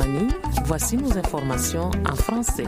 Tamani, voici nos informations en français.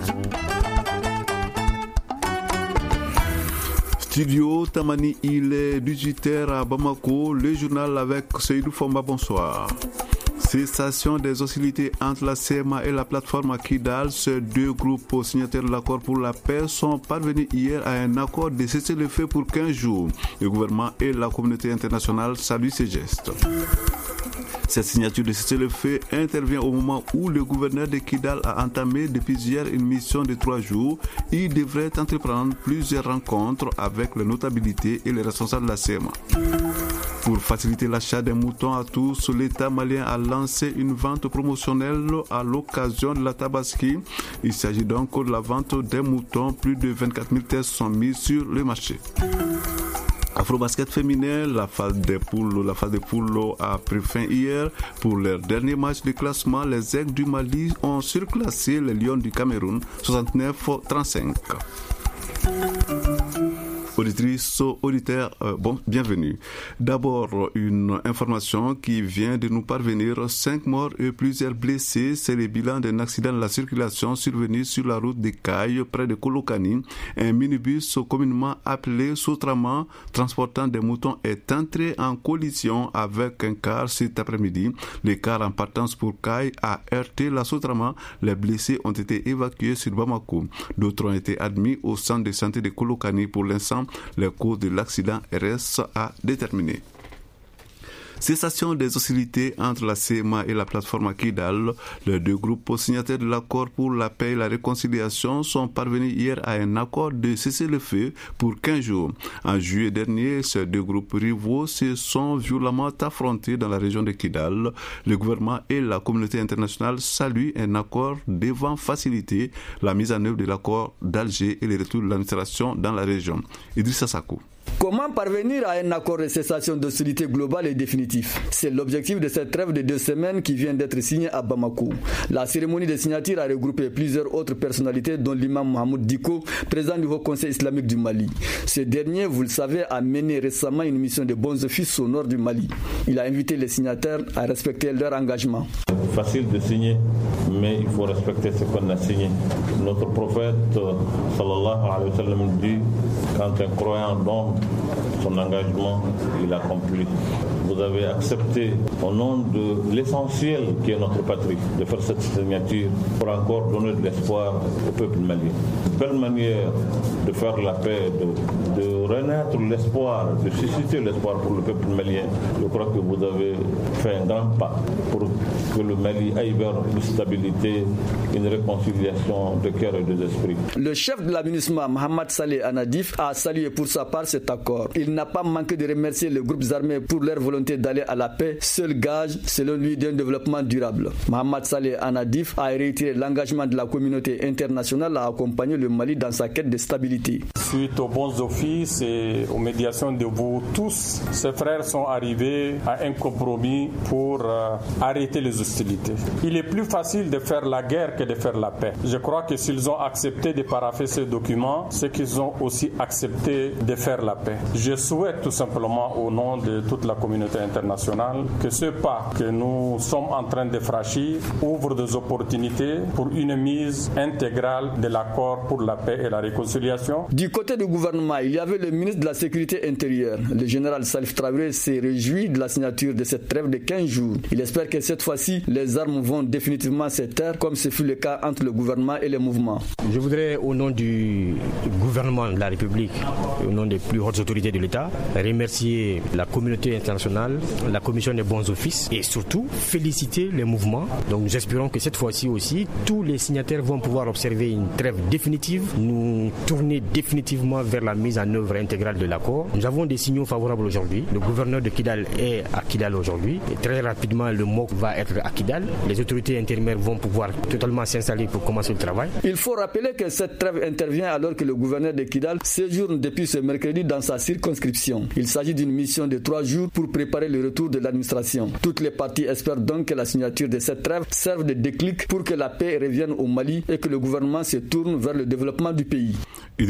Studio Tamani, il est 18h à Bamako, le journal avec Seydou Fomba, bonsoir. Cessation des hostilités entre la CMA et la plateforme à Kidal, ces deux groupes signataires de l'accord pour la paix sont parvenus hier à un accord de cessez-le-feu pour 15 jours. Le gouvernement et la communauté internationale saluent ces gestes. Cette signature de cessez-le-feu intervient au moment où le gouverneur de Kidal a entamé depuis hier une mission de 3 jours. Il devrait entreprendre plusieurs rencontres avec les notabilités et les responsables de la CMA. Pour faciliter l'achat des moutons à tous, l'État malien a lancé une vente promotionnelle à l'occasion de la Tabaski. Il s'agit donc de la vente des moutons. Plus de 24 000 tests sont mis sur le marché. Afrobasket féminin, la phase des poules a pris fin hier. Pour leur dernier match de classement, les Aigles du Mali ont surclassé les Lions du Cameroun 69-35. Auditrices, auditeurs, bienvenue. D'abord, une information qui vient de nous parvenir. 5 morts et plusieurs blessés. C'est le bilan d'un accident de la circulation survenu sur la route des Cailles, près de Kolokani. Un minibus communément appelé Sotraman, transportant des moutons, est entré en collision avec un car cet après-midi. Le car en partance pour Caille a heurté la Sotraman. Les blessés ont été évacués sur Bamako. D'autres ont été admis au centre de santé de Kolokani. Pour l'instant, les causes de l'accident restent à déterminer. Cessation des hostilités entre la CMA et la plateforme à Kidal. Les deux groupes signataires de l'accord pour la paix et la réconciliation sont parvenus hier à un accord de cessez-le-feu pour 15 jours. En juillet dernier, ces deux groupes rivaux se sont violemment affrontés dans la région de Kidal. Le gouvernement et la communauté internationale saluent un accord devant faciliter la mise en œuvre de l'accord d'Alger et le retour de l'administration dans la région. Idrissa Sakou. Comment parvenir à un accord de cessation d'hostilité globale et définitif? C'est l'objectif de cette trêve de 2 semaines qui vient d'être signée à Bamako. La cérémonie de signature a regroupé plusieurs autres personnalités, dont l'imam Mohamed Diko, président du Haut Conseil islamique du Mali. Ce dernier, vous le savez, a mené récemment une mission de bons offices au nord du Mali. Il a invité les signataires à respecter leur engagement. Facile de signer, mais il faut respecter ce qu'on a signé. Notre prophète, sallallahu alayhi wa sallam, dit quand un croyant donne son engagement, il accomplit. Vous avez accepté, au nom de l'essentiel qui est notre patrie, de faire cette signature pour encore donner de l'espoir au peuple malien. Une belle manière de faire la paix, de renaître l'espoir, de susciter l'espoir pour le peuple malien. Je crois que vous avez fait un grand pas pour que le Mali aille vers une stabilité, une réconciliation de cœur et d'esprit. Le chef de la MINUSMA, Mohamed Saleh Anadif, a salué pour sa part cet accord. Il n'a pas manqué de remercier les groupes armés pour leur volonté d'aller à la paix, seul gage, selon lui, d'un développement durable. Mohamed Saleh Anadif a réitéré l'engagement de la communauté internationale à accompagner le Mali dans sa quête de stabilité. Suite aux bons offices et aux médiations de vous tous, ces frères sont arrivés à un compromis pour arrêter les hostilités. Il est plus facile de faire la guerre que de faire la paix. Je crois que s'ils ont accepté de parapher ce document, c'est qu'ils ont aussi accepté de faire la paix. Je souhaite tout simplement au nom de toute la communauté internationale que ce pas que nous sommes en train de franchir ouvre des opportunités pour une mise intégrale de l'accord pour la paix et la réconciliation. Du côté du gouvernement, il y avait le ministre de la Sécurité intérieure. Le général Salif Traoré s'est réjoui de la signature de cette trêve de 15 jours. Il espère que cette fois-ci, les armes vont définitivement se taire comme ce fut le cas entre le gouvernement et les mouvements. Je voudrais, au nom du gouvernement de la République, au nom des plus hautes autorités de l'État, remercier la communauté internationale, la commission des bons offices et surtout féliciter les mouvements. Donc nous espérons que cette fois-ci aussi, tous les signataires vont pouvoir observer une trêve définitive, nous tourner définitivement vers la mise en œuvre intégrale de l'accord. Nous avons des signaux favorables aujourd'hui. Le gouverneur de Kidal est à Kidal aujourd'hui et très rapidement le MOC va être à Kidal. Les autorités intérimaires vont pouvoir totalement s'installer pour commencer le travail. Il faut rappeler que cette trêve intervient alors que le gouverneur de Kidal séjourne depuis ce mercredi dans sa circonscription. Il s'agit d'une mission de 3 jours pour préparer le retour de l'administration. Toutes les parties espèrent donc que la signature de cette trêve serve de déclic pour que la paix revienne au Mali et que le gouvernement se tourne vers le développement du pays. Idrissa Sakou.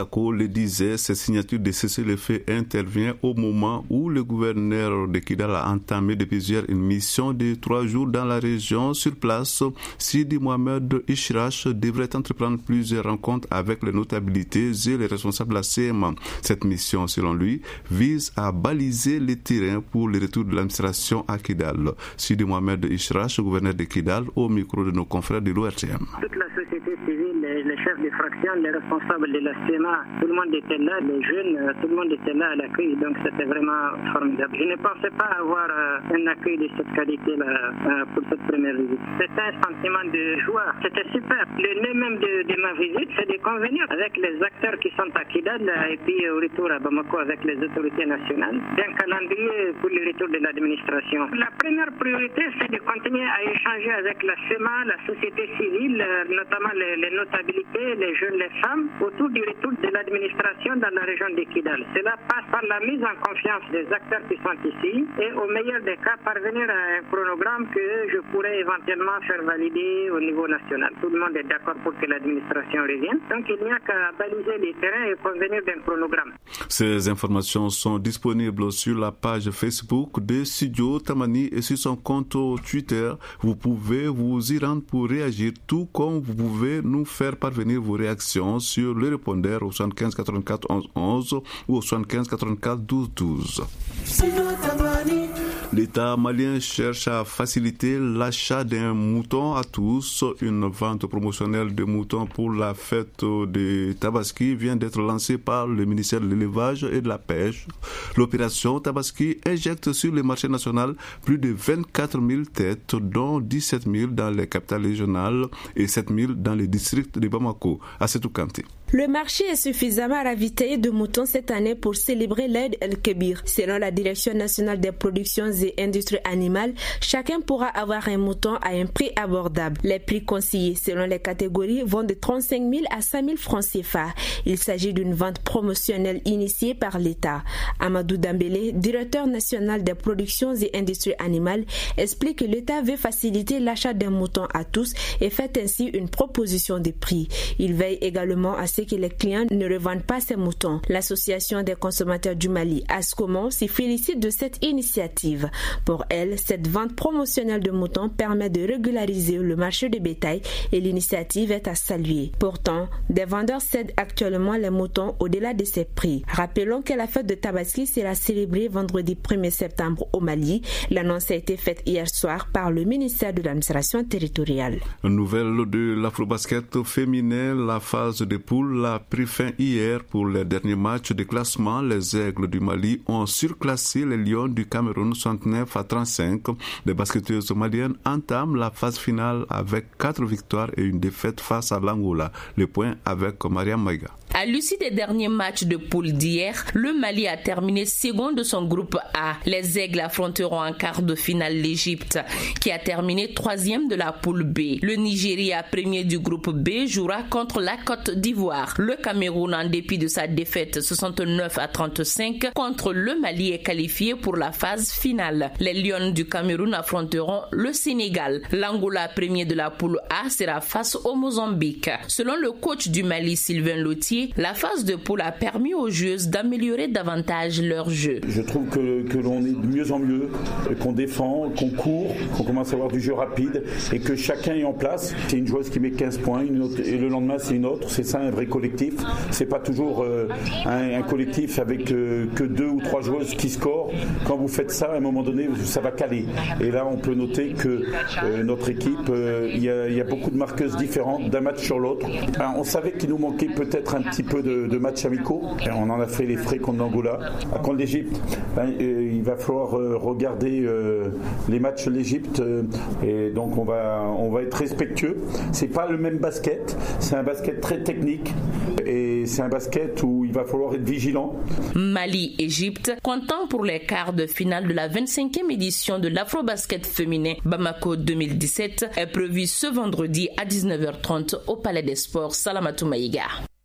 Bamako le disait, cette signature de cessez-le-feu intervient au moment où le gouverneur de Kidal a entamé depuis hier une mission de 3 jours dans la région. Sur place, Sidi Mohamed Ishrach devrait entreprendre plusieurs rencontres avec les notabilités et les responsables de la CMA. Cette mission, selon lui, vise à baliser les terrains pour le retour de l'administration à Kidal. Sidi Mohamed Ishrach, gouverneur de Kidal, au micro de nos confrères de l'ORTM. Toute la société civile, les chefs de fraction, les responsables de la CMA, tout le monde était là, les jeunes, tout le monde était là à l'accueil, donc c'était vraiment formidable. Je ne pensais pas avoir un accueil de cette qualité-là pour cette première visite. C'était un sentiment de joie, c'était super. Le nœud même de ma visite, c'est de convenir avec les acteurs qui sont à Kidal et puis au retour à Bamako avec les autorités nationales d'un calendrier pour le retour de l'administration. La première priorité, c'est de continuer à échanger avec la CEMA, la société civile, notamment les notabilités, les jeunes, les femmes, autour du retour de l'administration dans la région de Kidal. Cela passe par la mise en confiance des acteurs qui sont ici et au meilleur des cas parvenir à un chronogramme que je pourrais éventuellement faire valider au niveau national. Tout le monde est d'accord pour que l'administration revienne. Donc il n'y a qu'à baliser les terrains et convenir d'un chronogramme. Ces informations sont disponibles sur la page Facebook de Studio Tamani et sur son compte Twitter. Vous pouvez vous y rendre pour réagir, tout comme vous pouvez nous faire parvenir vos réactions sur le répondeur au 75 84 11 11 ou au 75 84 12 12. L'État malien cherche à faciliter l'achat d'un mouton à tous. Une vente promotionnelle de moutons pour la fête de Tabaski vient d'être lancée par le ministère de l'Élevage et de la Pêche. L'opération Tabaski injecte sur le marché national plus de 24 000 têtes, dont 17 000 dans les capitales régionales et 7 000 dans les districts de Bamako. Assetou Kanté. Le marché est suffisamment ravitaillé de moutons cette année pour célébrer l'Aïd el-Kébir. Selon la Direction nationale des productions et industries animales, chacun pourra avoir un mouton à un prix abordable. Les prix conseillés selon les catégories vont de 35 000 à 5 000 francs CFA. Il s'agit d'une vente promotionnelle initiée par l'État. Amadou Dambélé, directeur national des productions et industries animales, explique que l'État veut faciliter l'achat d'un mouton à tous et fait ainsi une proposition de prix. Il veille également à ce que les clients ne revendent pas ces moutons. L'association des consommateurs du Mali, ASCOMO, s'y félicite de cette initiative. Pour elle, cette vente promotionnelle de moutons permet de régulariser le marché de bétail et l'initiative est à saluer. Pourtant, des vendeurs cèdent actuellement les moutons au-delà de ces prix. Rappelons que la fête de Tabaski sera célébrée vendredi 1er septembre au Mali. L'annonce a été faite hier soir par le ministère de l'administration territoriale. Nouvelle de l'Afrobasket féminin, la phase de poule a pris fin hier pour les derniers matchs de classement. Les Aigles du Mali ont surclassé les Lions du Cameroun 69 à 35. Les basketteuses maliennes entament la phase finale avec 4 victoires et une défaite face à l'Angola. Le point avec Mariam Maïga. À l'issue des derniers matchs de poule d'hier, le Mali a terminé second de son groupe A. Les Aigles affronteront en quart de finale l'Égypte, qui a terminé troisième de la poule B. Le Nigeria, premier du groupe B, jouera contre la Côte d'Ivoire. Le Cameroun, en dépit de sa défaite 69 à 35 contre le Mali, est qualifié pour la phase finale. Les Lions du Cameroun affronteront le Sénégal. L'Angola, premier de la poule A, sera face au Mozambique. Selon le coach du Mali, Sylvain Lotier, la phase de poule a permis aux joueuses d'améliorer davantage leur jeu. Je trouve que l'on est de mieux en mieux, qu'on défend, qu'on court, qu'on commence à avoir du jeu rapide et que chacun est en place. C'est une joueuse qui met 15 points, une autre, et le lendemain c'est une autre. C'est ça un vrai collectif. C'est pas toujours un collectif avec que 2 ou 3 joueuses qui scorent. Quand vous faites ça, à un moment donné, ça va caler. Et là, on peut noter que notre équipe, il y a beaucoup de marqueuses différentes d'un match sur l'autre. Alors, on savait qu'il nous manquait peut-être un petit peu de matchs amicaux. On en a fait les frais contre l'Angola. Contre l'Égypte, il va falloir regarder les matchs de l'Égypte et donc on va être respectueux. C'est pas le même basket, c'est un basket très technique et c'est un basket où il va falloir être vigilant. Mali-Égypte, comptant pour les quarts de finale de la 25e édition de l'Afrobasket féminin Bamako 2017 est prévu ce vendredi à 19h30 au Palais des Sports Salamatou Maïga.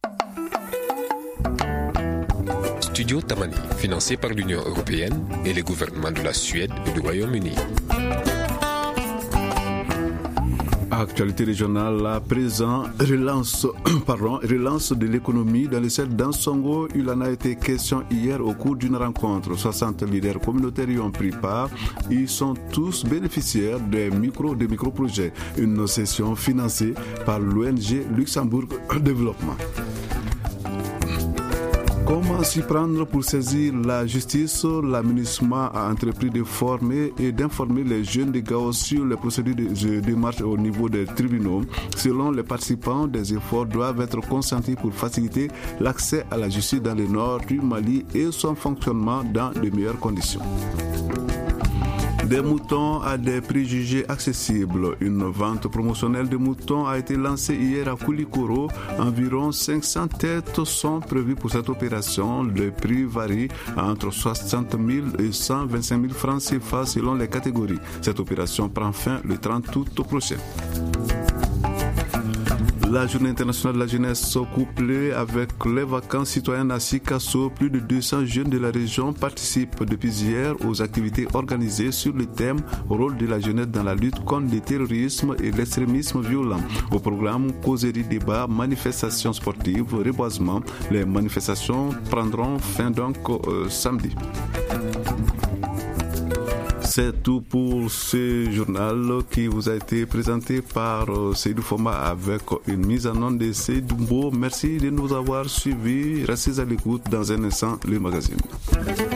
Studio Tamani, financé par l'Union européenne et les gouvernements de la Suède et du Royaume-Uni. Actualité régionale, à présent, relance de l'économie dans le cercle d'Ansongo. Il en a été question hier au cours d'une rencontre. 60 leaders communautaires y ont pris part. Ils sont tous bénéficiaires des micro-projets. Une session financée par l'ONG Luxembourg Développement. Comment s'y prendre pour saisir la justice? L'aménagement a entrepris de former et d'informer les jeunes de Gao sur les procédures de démarche au niveau des tribunaux. Selon les participants, des efforts doivent être consentis pour faciliter l'accès à la justice dans le nord du Mali et son fonctionnement dans de meilleures conditions. Des moutons à des prix jugés accessibles. Une vente promotionnelle de moutons a été lancée hier à Koulikoro. Environ 500 têtes sont prévues pour cette opération. Le prix varie entre 60 000 et 125 000 francs CFA selon les catégories. Cette opération prend fin le 30 août prochain. La journée internationale de la jeunesse couplée avec les vacances citoyennes à Sikasso, plus de 200 jeunes de la région participent depuis hier aux activités organisées sur le thème « Rôle de la jeunesse dans la lutte contre le terrorisme et l'extrémisme violent ». Au programme causerie, débat, manifestations sportives, reboisement. Les manifestations prendront fin donc samedi. C'est tout pour ce journal qui vous a été présenté par Seydou Foma avec une mise en onde de Seydou Mbo. Merci de nous avoir suivis. Restez à l'écoute. Dans un instant, le magazine.